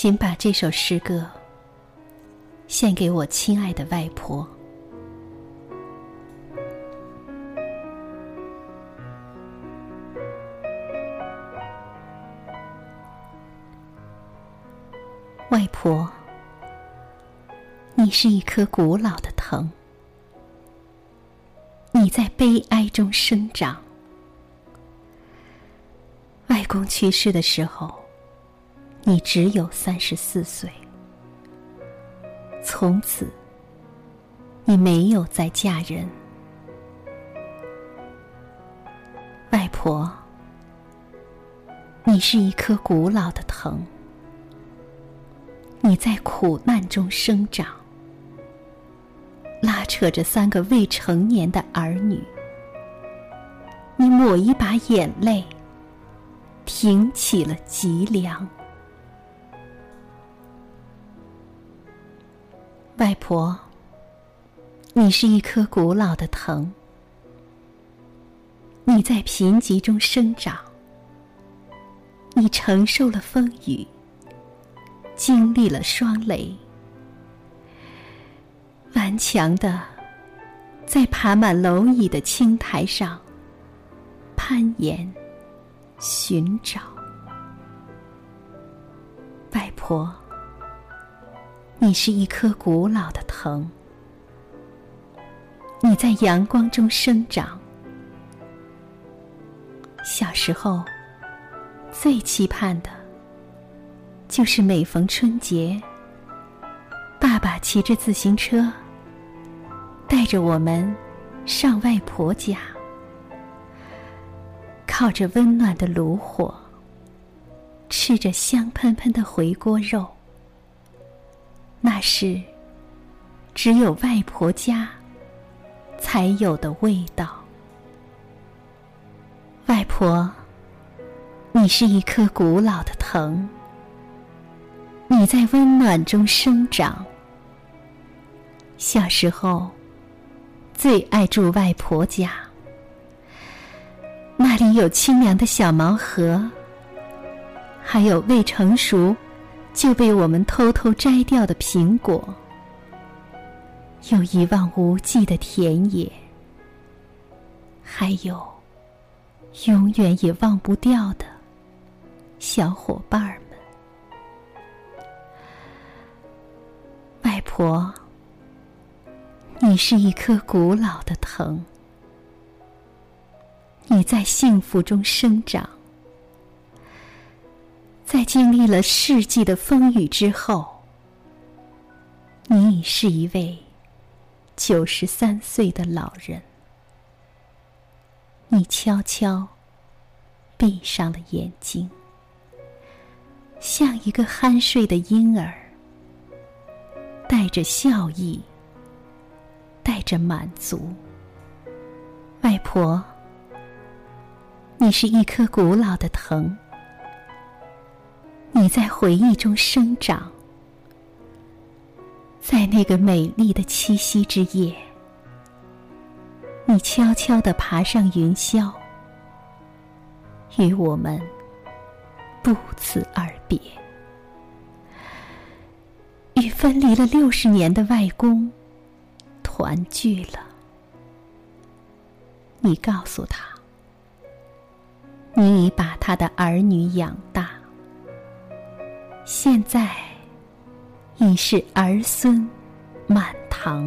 请把这首诗歌献给我亲爱的外婆。外婆，你是一棵古老的藤，你在悲哀中生长。外公去世的时候，你只有34岁。从此，你没有再嫁人。外婆，你是一棵古老的藤，你在苦难中生长，拉扯着3个未成年的儿女。你抹一把眼泪，挺起了脊梁。外婆，你是一棵古老的藤，你在贫瘠中生长，你承受了风雨，经历了霜雷，顽强地在爬满蝼蚁的青苔上攀岩寻找。外婆，你是一棵古老的藤，你在阳光中生长。小时候，最期盼的就是每逢春节，爸爸骑着自行车，带着我们上外婆家，靠着温暖的炉火，吃着香喷喷的回锅肉。那是只有外婆家才有的味道。外婆，你是一棵古老的藤，你在温暖中生长。小时候，最爱住外婆家，那里有清凉的小茅禾，还有未成熟就被我们偷偷摘掉的苹果，有一望无际的田野，还有永远也忘不掉的小伙伴们。外婆，你是一棵古老的藤，你在幸福中生长。在经历了世纪的风雨之后，你已是一位93岁的老人。你悄悄闭上了眼睛，像一个酣睡的婴儿，带着笑意，带着满足。外婆，你是一棵古老的藤，你在回忆中生长。在那个美丽的七夕之夜，你悄悄地爬上云霄，与我们不辞而别。与分离了60年的外公团聚了。你告诉他，你已把他的儿女养大，现在已是儿孙满堂。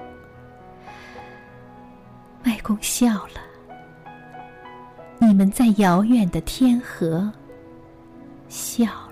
外公笑了，你们在遥远的天河笑。